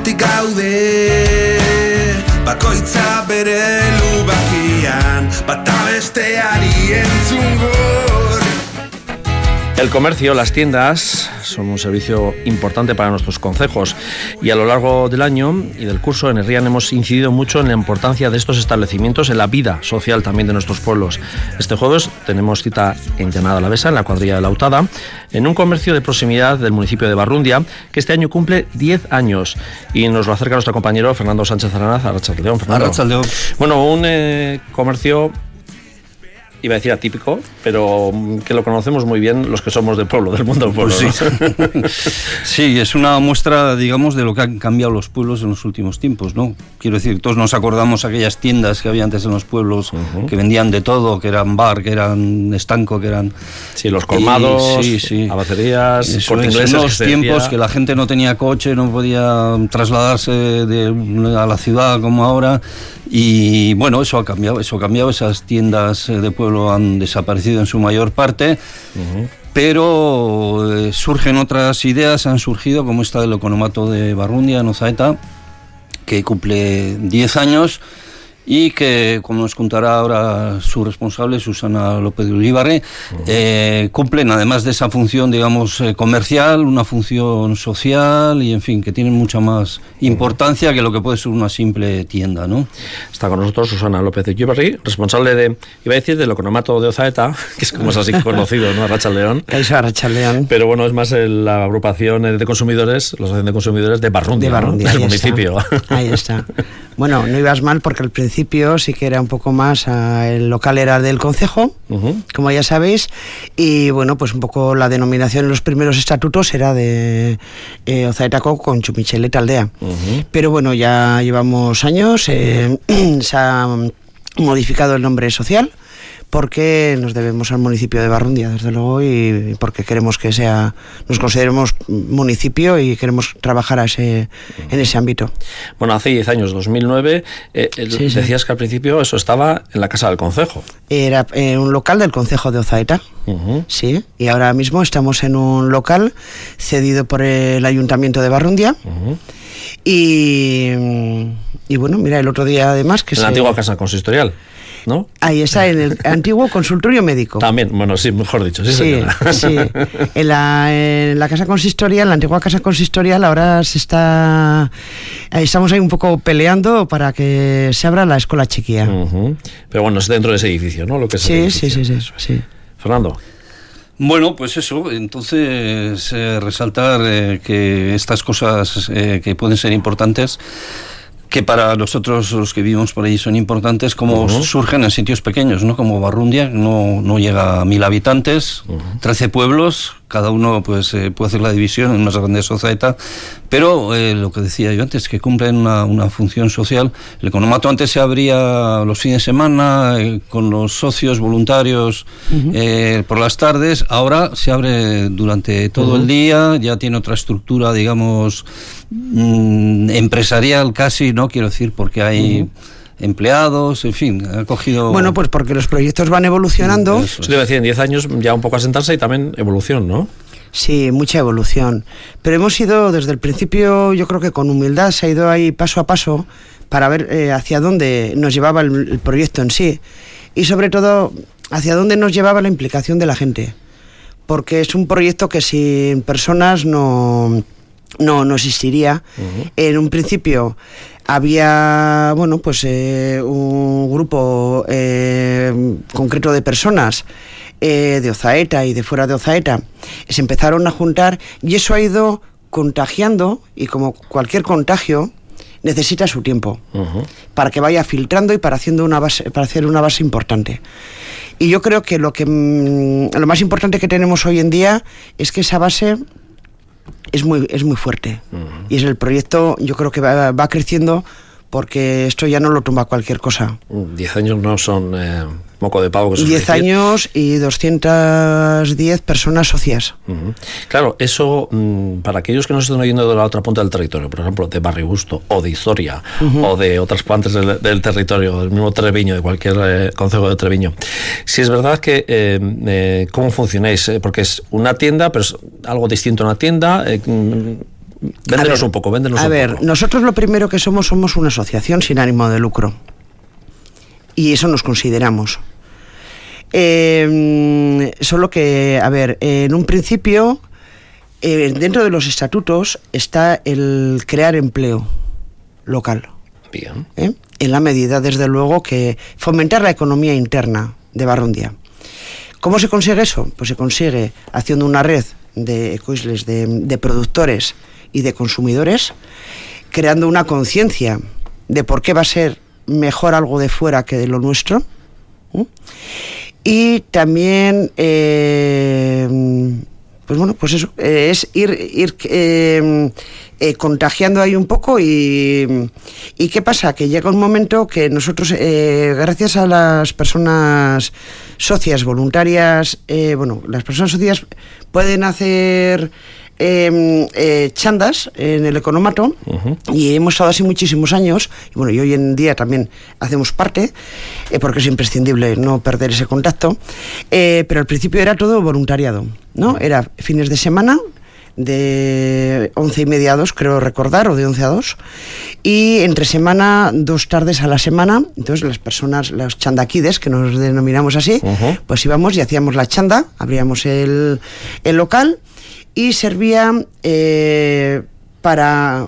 eskutik gaude, bakoitza bere lubakian, bata besteari entzungor. El comercio, las tiendas, son un servicio importante para nuestros concejos y a lo largo del año y del curso en Herrian hemos incidido mucho en la importancia de estos establecimientos en la vida social también de nuestros pueblos. Este jueves tenemos cita en Llanada Alavesa, en la cuadrilla de Lautada, en un comercio de proximidad del municipio de Barrundia, que este año cumple 10 años y nos lo acerca nuestro compañero Fernando Sánchez Aranaz. Arratsaldeon, Fernando. Arratsaldeon. Bueno, un comercio, iba a decir atípico, pero que lo conocemos muy bien los que somos del pueblo, del mundo del pueblo. Pues sí. ¿No? Sí, es una muestra, digamos, de lo que han cambiado los pueblos en los últimos tiempos, ¿no? Quiero decir, todos nos acordamos aquellas tiendas que había antes en los pueblos, que vendían de todo, que eran bar, que eran estanco, que eran... Sí, los colmados, abacerías, Corte Inglés. En los tiempos que la gente no tenía coche, no podía trasladarse a la ciudad como ahora. Y bueno, eso ha cambiado, esas tiendas de pueblo han desaparecido en su mayor parte, pero surgen otras ideas, han surgido como esta del economato de Barrundia, en Ozaeta, que cumple 10 años y que, como nos contará ahora su responsable, Susana López de Ulibarri, cumplen, además de esa función, digamos, comercial, una función social y, en fin, que tienen mucha más importancia que lo que puede ser una simple tienda, ¿no? Está con nosotros Susana López de Ulibarri, responsable de, iba a decir, del economato de Ozaeta, que es como es así conocido, ¿no? Arratsaldeon. Eso, Arratsaldeon. Pero bueno, es más la agrupación de consumidores, la asociación de consumidores de Barrundia, ¿no? Del municipio. Ahí está. Bueno, no ibas mal porque al principio sí que era un poco más, el local era del concejo, como ya sabéis, y bueno, pues un poco la denominación en los primeros estatutos era de Ozaetaco con Chumichelet Aldea. Pero bueno, ya llevamos años, se ha modificado el nombre social, porque nos debemos al municipio de Barrundia, desde luego, y porque queremos que nos consideremos municipio y queremos trabajar en ese ámbito. Bueno, hace 10 años, 2009, decías que al principio eso estaba en la Casa del Concejo. Era un local del Concejo de Ozaeta, sí, y ahora mismo estamos en un local cedido por el Ayuntamiento de Barrundia, y bueno, mira, el otro día además que la antigua Casa Consistorial, ¿no? Ahí está, en el antiguo consultorio médico. También, bueno, sí, mejor dicho, sí, señora. Sí. En la casa consistorial, la antigua casa consistorial, ahora estamos ahí un poco peleando para que se abra la escuela chiquilla. Pero bueno, es dentro de ese edificio, ¿no? Lo que es sí. Fernando. Bueno, pues eso, entonces resaltar que estas cosas que pueden ser importantes, que para nosotros los que vivimos por allí son importantes, como surgen en sitios pequeños, ¿no? Como Barrundia, no llega a 1000 habitantes, 13 pueblos, cada uno pues puede hacer la división en más grande Ozaeta, pero lo que decía yo antes, que cumplen una función social. El economato antes se abría los fines de semana con los socios voluntarios por las tardes, ahora se abre durante todo el día, ya tiene otra estructura, digamos, empresarial casi, ¿no? Quiero decir, porque hay empleados, en fin, ha cogido... Bueno, pues porque los proyectos van evolucionando. Eso debe decir, en 10 años ya un poco asentarse y también evolución, ¿no? Sí, mucha evolución. Pero hemos ido desde el principio, yo creo que con humildad, se ha ido ahí paso a paso para ver hacia dónde nos llevaba el proyecto en sí. Y sobre todo, hacia dónde nos llevaba la implicación de la gente. Porque es un proyecto que sin personas no existiría. En un principio había, bueno, pues un grupo concreto de personas de Ozaeta y de fuera de Ozaeta, se empezaron a juntar y eso ha ido contagiando, y como cualquier contagio necesita su tiempo para que vaya filtrando y para hacer una base importante. Y yo creo que lo más importante que tenemos hoy en día es que esa base es muy fuerte. Y es el proyecto, yo creo que va creciendo, porque esto ya no lo tumba cualquier cosa. 10 años no son moco de pavo. 10 años y 210 personas socias. Claro, eso para aquellos que nos están oyendo de la otra punta del territorio, por ejemplo, de Barribusto o de Izoria o de otras partes del territorio, del mismo Treviño, de cualquier concejo de Treviño. Si es verdad que, ¿cómo funcionáis? Porque es una tienda, pero es algo distinto a una tienda. Véndenos un poco, véndenos un poco. A ver, nosotros lo primero que somos una asociación sin ánimo de lucro. Y eso nos consideramos. Solo que, a ver, en un principio, dentro de los estatutos está el crear empleo local. Bien. En la medida, desde luego, que fomentar la economía interna de Barrundia. ¿Cómo se consigue eso? Pues se consigue haciendo una red de ecoisles, de productores y de consumidores, creando una conciencia de por qué va a ser mejor algo de fuera que de lo nuestro. Y también, pues bueno, pues eso, es ir contagiando ahí un poco y ¿qué pasa? Que llega un momento que nosotros, gracias a las personas socias, voluntarias, las personas socias pueden hacer chandas en el economato, y hemos estado así muchísimos años, y hoy en día también hacemos parte, porque es imprescindible no perder ese contacto, pero al principio era todo voluntariado, ¿no? Era fines de semana, de 11:30 a 2, creo recordar, o de 11 a 2, y entre semana 2 tardes a la semana. Entonces las personas, los chandaquides, que nos denominamos así, pues íbamos y hacíamos la chanda, abríamos el local, y servía para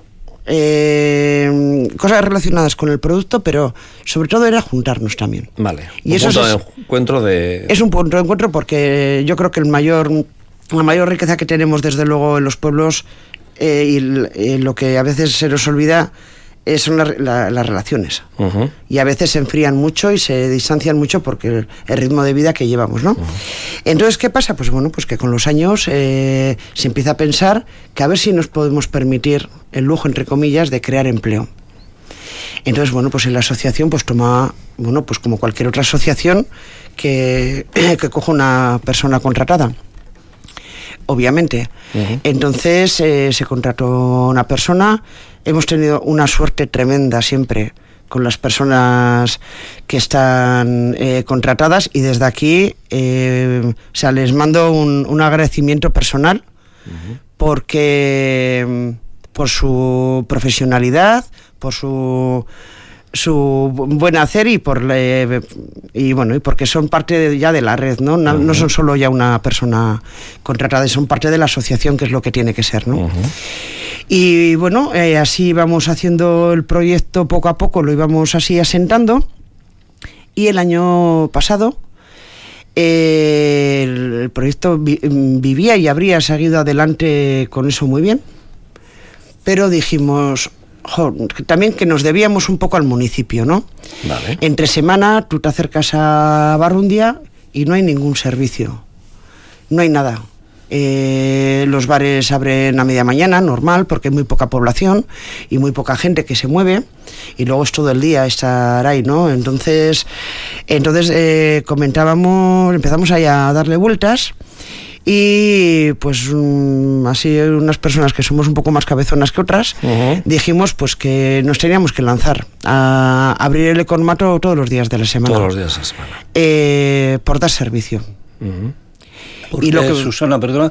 cosas relacionadas con el producto, pero sobre todo era juntarnos también. Vale. Y eso punto de encuentro es un punto de encuentro, porque yo creo que la mayor riqueza que tenemos, desde luego, en los pueblos, y lo que a veces se nos olvida, son las relaciones. Y a veces se enfrían mucho y se distancian mucho porque el ritmo de vida que llevamos, ¿no? Entonces, ¿qué pasa? Pues bueno, pues que con los años se empieza a pensar que a ver si nos podemos permitir el lujo, entre comillas, de crear empleo. Entonces, bueno, pues en la asociación pues toma, pues como cualquier otra asociación que coja una persona contratada, obviamente. Entonces se contrató una persona. Hemos tenido una suerte tremenda siempre con las personas que están contratadas, y desde aquí les mando un agradecimiento personal, porque por su profesionalidad, por su buen hacer, y porque son parte ya de la red, ¿no? No son solo ya una persona contratada, son parte de la asociación, que es lo que tiene que ser, ¿no? Y bueno, así vamos haciendo el proyecto poco a poco, lo íbamos así asentando, y el año pasado el proyecto vivía y habría seguido adelante con eso muy bien, pero dijimos, también que nos debíamos un poco al municipio, ¿no? Vale. Entre semana tú te acercas a Barrundia y no hay ningún servicio, no hay nada. Los bares abren a media mañana, normal, porque hay muy poca población y muy poca gente que se mueve, y luego es todo el día estar ahí, ¿no? Entonces empezamos ahí a darle vueltas. Y pues así, unas personas que somos un poco más cabezonas que otras, dijimos pues que nos teníamos que lanzar a abrir el economato todos los días de la semana. Todos los días de la semana. Por dar servicio. Porque, Susana, perdona,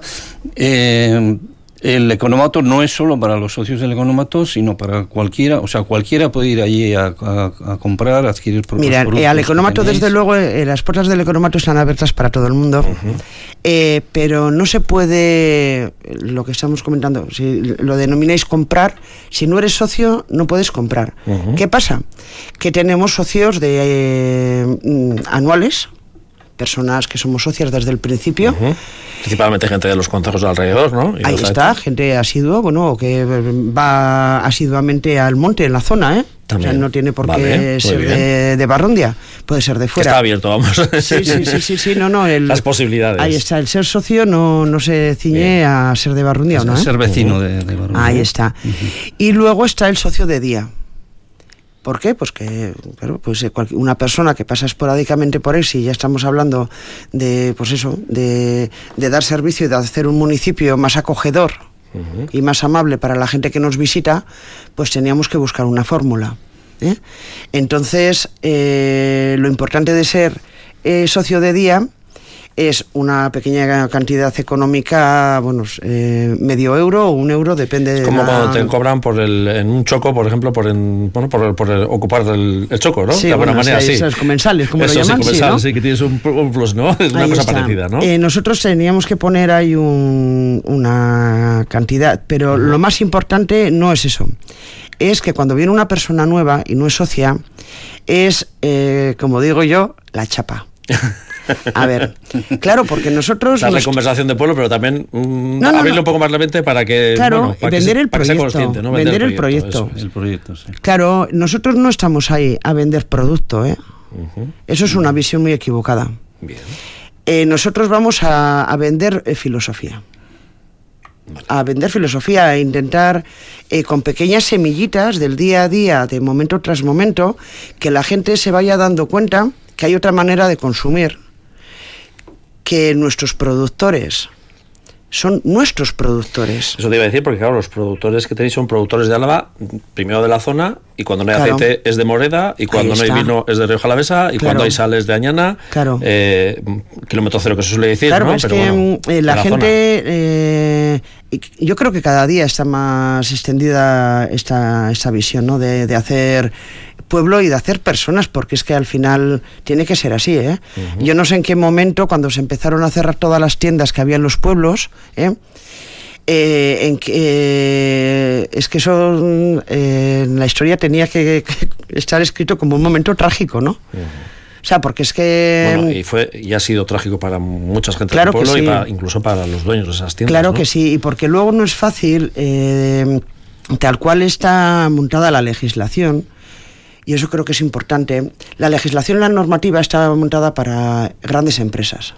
el economato no es solo para los socios del economato, sino para cualquiera, o sea, cualquiera puede ir allí a comprar, adquirir productos. Mira, al economato, desde luego, las puertas del economato están abiertas para todo el mundo, pero no se puede, lo que estamos comentando, si lo denomináis comprar, si no eres socio no puedes comprar. ¿Qué pasa? Que tenemos socios anuales, personas que somos socias desde el principio. Principalmente gente de los concejos de alrededor, ¿no? Ahí está, gente asidua, que va asiduamente al monte en la zona, ¿eh? También. O sea, no tiene por qué ser de Barrundia, puede ser de fuera. Está abierto, vamos. Sí, no. Las posibilidades. Ahí está, el ser socio no se ciñe a ser de Barrundia, ¿o no? Ser vecino de Barrundia. Ahí está. Y luego está el socio de día. ¿Por qué? Pues que, claro, pues una persona que pasa esporádicamente por él, si ya estamos hablando de, pues eso, de dar servicio y de hacer un municipio más acogedor y más amable para la gente que nos visita, pues teníamos que buscar una fórmula. Entonces, lo importante de ser socio de día es una pequeña cantidad económica, bueno, medio euro o €1, depende de como cuando te cobran en un choco, por ejemplo, por ocupar el choco, ¿no? Sí, de alguna manera, sí. Esos comensales, como eso, lo llaman, sí, comensal, ¿no? Sí, que tienes un plus, ¿no? Es una Ahí cosa está. parecida, ¿no? Nosotros teníamos que poner ahí una cantidad, pero lo más importante no es eso. Es que cuando viene una persona nueva y no es socia, es, como digo yo, la chapa. A ver, claro, porque nosotros... Darle conversación de pueblo, pero también abrirle un poco más la mente para que... Claro, bueno, para vender que el proyecto. sea consciente, ¿no? Vender el proyecto. El proyecto, sí. Claro, nosotros no estamos ahí a vender producto, ¿eh? Eso es una visión muy equivocada. Bien. Nosotros vamos a vender filosofía. Vale. A vender filosofía, a intentar con pequeñas semillitas del día a día, de momento tras momento, que la gente se vaya dando cuenta que hay otra manera de consumir, que nuestros productores son nuestros productores. Eso te iba a decir, porque claro, los productores que tenéis son productores de Álava, primero de la zona, y cuando no hay aceite es de Moreda, y cuando no hay vino es de Rioja Alavesa, y cuando hay sal es de Añana, kilómetro cero, que se suele decir, claro, ¿no? Es pero que bueno, la gente, yo creo que cada día está más extendida esta visión, ¿no? De hacer pueblo y de hacer personas, porque es que al final tiene que ser así, ¿eh? Yo no sé en qué momento, cuando se empezaron a cerrar todas las tiendas que había en los pueblos, en que es que eso en la historia tenía que estar escrito como un momento trágico, ¿no? O sea, porque es que... Bueno, y ha sido trágico para mucha gente claro del pueblo, sí. Y incluso para los dueños de esas tiendas. Claro, ¿no? que sí, y porque luego no es fácil, tal cual está montada la legislación, y eso creo que es importante. La legislación, la normativa está montada para grandes empresas.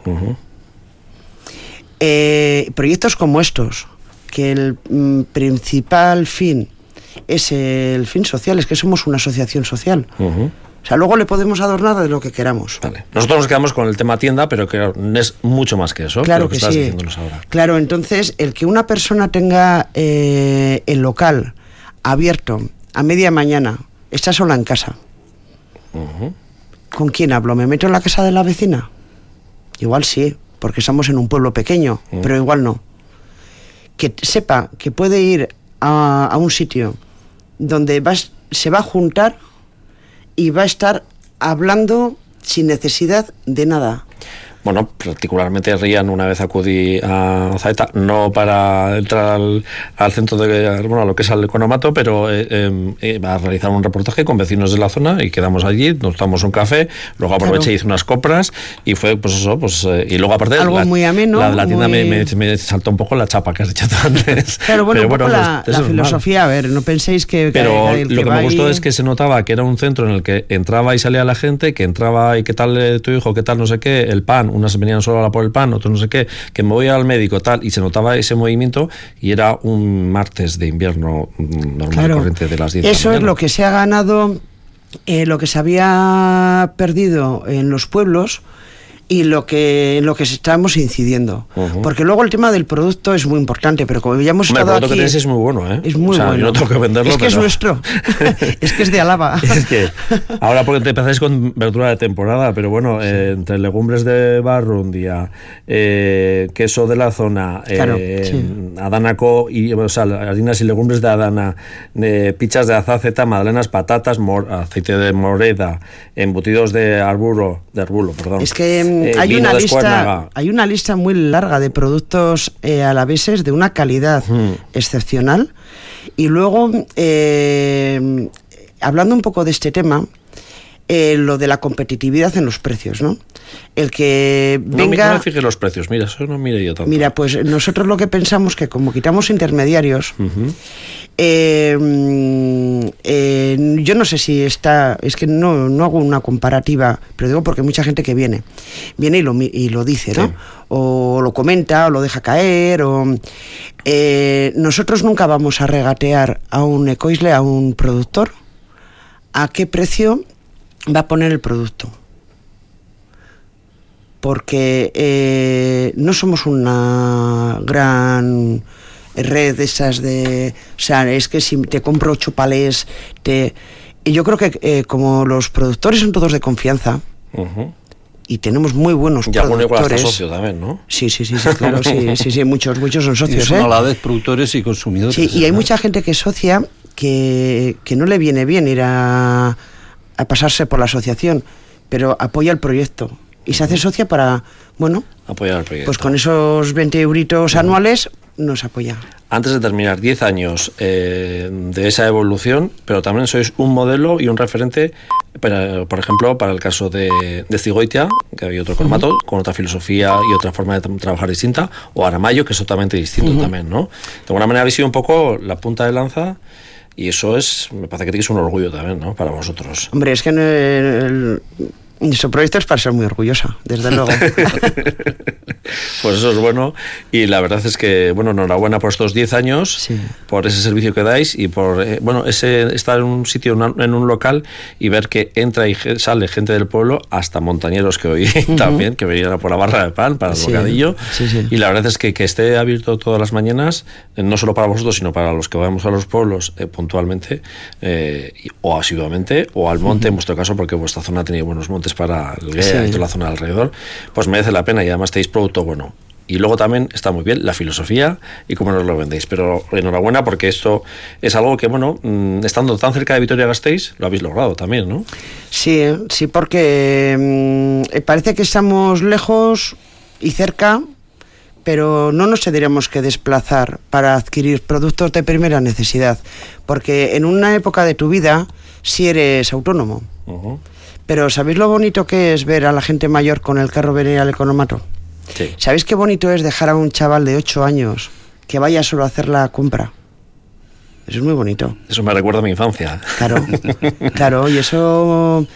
Proyectos como estos, que el principal fin es el fin social, es que somos una asociación social. O sea, luego le podemos adornar de lo que queramos. Vale. Nosotros nos quedamos con el tema tienda, pero que es mucho más que eso. Claro que estás sí. diciéndonos ahora. Claro, entonces, el que una persona tenga el local abierto a media mañana, está sola en casa. ¿Con quién hablo? ¿Me meto en la casa de la vecina? Igual sí, porque estamos en un pueblo pequeño, pero igual no. Que sepa que puede ir a un sitio donde se va a juntar y va a estar hablando sin necesidad de nada. Bueno, particularmente Rian, una vez acudí a Zaeta, no para entrar al centro a lo que es al economato, pero va a realizar un reportaje con vecinos de la zona y quedamos allí, nos tomamos un café, luego aproveché y hice unas compras y fue pues eso, y luego aparte algo muy ameno. La tienda me saltó un poco la chapa que has dicho tú antes. Claro, bueno, pero, un poco la filosofía, a ver, no penséis que... Pero lo que me gustó es que se notaba que era un centro en el que entraba y salía la gente, que entraba y qué tal tu hijo, qué tal no sé qué, el pan, unas venían solo a por el pan, otros no sé qué, que me voy al médico, tal, y se notaba ese movimiento, y era un martes de invierno normal, corriente de las 10 de la mañana. Eso es lo que se ha ganado, lo que se había perdido en los pueblos, y lo que estamos incidiendo. Porque luego el tema del producto es muy importante, pero como ya hemos estado aquí... El producto que tenéis es muy bueno, ¿eh? Es muy bueno. Yo no tengo que venderlo, es que es nuestro. Es que es de Álava. Es que ahora porque te empezáis con verdura de temporada, pero bueno, entre legumbres de Barrundia, queso de la zona, Adanaco, harinas y legumbres de Adana, pichas de azaceta, magdalenas, patatas, aceite de moreda, embutidos de arbulo, perdón. Es que hay una lista muy larga de productos alaveses de una calidad excepcional. Y luego, hablando un poco de este tema, lo de la competitividad en los precios, ¿no? El que venga... No me fijes los precios, mira, eso no mire yo tanto. Mira, pues nosotros lo que pensamos que como quitamos intermediarios, yo no sé si está... Es que no hago una comparativa, pero digo porque mucha gente que viene y lo dice, ¿no? Sí. O lo comenta, o lo deja caer, nosotros nunca vamos a regatear a un ecoisle, a un productor, a qué precio va a poner el producto. Porque no somos una gran red de esas de... O sea, es que si te compro 8 palés, y yo creo que como los productores son todos de confianza, y tenemos muy buenos y alguno igual hasta productores. socio también, ¿no? Sí, claro, sí, muchos son socios, Y son a la vez productores y consumidores. Sí, y hay mucha gente que es socia que no le viene bien ir a pasarse por la asociación, pero apoya el proyecto y se hace socia para, bueno, apoyar el proyecto. Pues con esos 20 euritos anuales nos apoya. Antes de terminar, 10 años de esa evolución, pero también sois un modelo y un referente, por ejemplo, para el caso de Cigoitia, que había otro formato, con otra filosofía y otra forma de trabajar distinta, o Aramayo, que es totalmente distinto también, ¿no? De alguna manera habéis sido un poco la punta de lanza, y eso me parece que es un orgullo también, ¿no? Para vosotros. Hombre, es que nuestro proyecto es para ser muy orgullosa, desde luego. Pues eso es bueno, y la verdad es que, bueno, enhorabuena por estos 10 años, sí, por ese servicio que dais y por, ese estar en un sitio, en un local y ver que entra y sale gente del pueblo, hasta montañeros que hoy también, que venían por la barra de pan, para el bocadillo, y la verdad es que esté abierto todas las mañanas, no solo para vosotros, sino para los que vamos a los pueblos puntualmente, o asiduamente, o al monte, en vuestro caso, porque vuestra zona tenía buenos montes para el Guea y toda la zona alrededor, pues merece la pena, y además tenéis producto bueno. Y luego también está muy bien la filosofía y cómo nos lo vendéis, pero enhorabuena, porque esto es algo que, bueno, estando tan cerca de Vitoria-Gasteiz, lo habéis logrado también, ¿no? Sí, porque parece que estamos lejos y cerca, pero no nos tendríamos que desplazar para adquirir productos de primera necesidad, porque en una época de tu vida sí eres autónomo. Pero ¿sabéis lo bonito que es ver a la gente mayor con el carro venir al economato? Sí. ¿Sabéis qué bonito es dejar a un chaval de 8 años que vaya solo a hacer la compra? Eso es muy bonito. Eso me recuerda a mi infancia. Claro, y eso,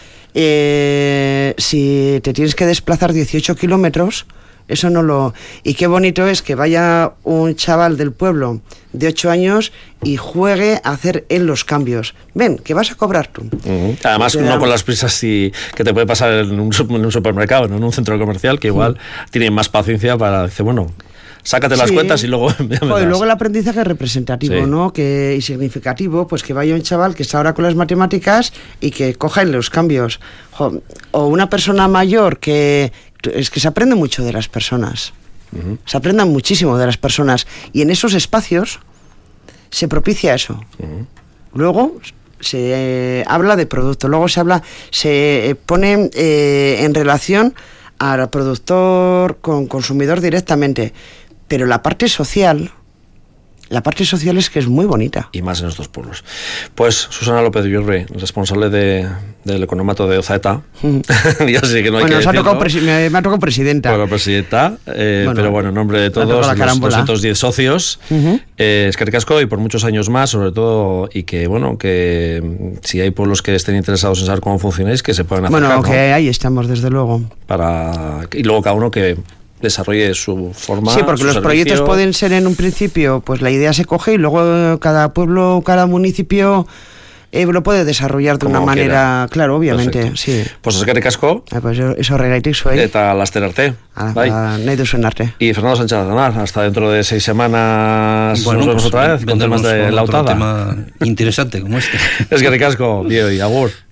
si te tienes que desplazar 18 kilómetros, eso no lo... Y qué bonito es que vaya un chaval del pueblo de 8 años y juegue a hacer él los cambios. Ven, que vas a cobrar tú. Además, no con las prisas que te puede pasar en un supermercado, ¿no? En un centro comercial, que igual tienen más paciencia para decir, bueno, sácate las cuentas y luego... luego el aprendizaje representativo, ¿no? Y significativo, pues que vaya un chaval que está ahora con las matemáticas y que coja en los cambios. O una persona mayor que... Es que se aprende mucho de las personas. Se aprende muchísimo de las personas. Y en esos espacios se propicia eso. Luego se habla de producto. Luego se pone en relación al productor con consumidor directamente. Pero la parte social es que es muy bonita. Y más en estos pueblos. Pues Susana López de Viurre, responsable del economato de Ozaeta. Ya sé que no hay que decirlo. Me ha tocado presidenta. Bueno, presidenta, pero bueno, en nombre de todos los 210 socios, eskerrik asko, y por muchos años más, sobre todo, y que, bueno, que si hay pueblos que estén interesados en saber cómo funcionáis, que se puedan acercar. Bueno, que ahí estamos, desde luego. Y luego cada uno que desarrolle su forma. Sí, porque los proyectos pueden ser en un principio, pues la idea se coge y luego cada pueblo, cada municipio lo puede desarrollar de una manera, claro, obviamente. Perfecto. Sí. Pues eskerrik asko. Pues eso regaitik zuei. Eta laster arte. Nahi duzuen arte. Y Fernando Sánchez Aznar, hasta dentro de 6 semanas nos vemos otra vez con temas de la otro tema interesante como este. Eskerrik asko, Dio y agur.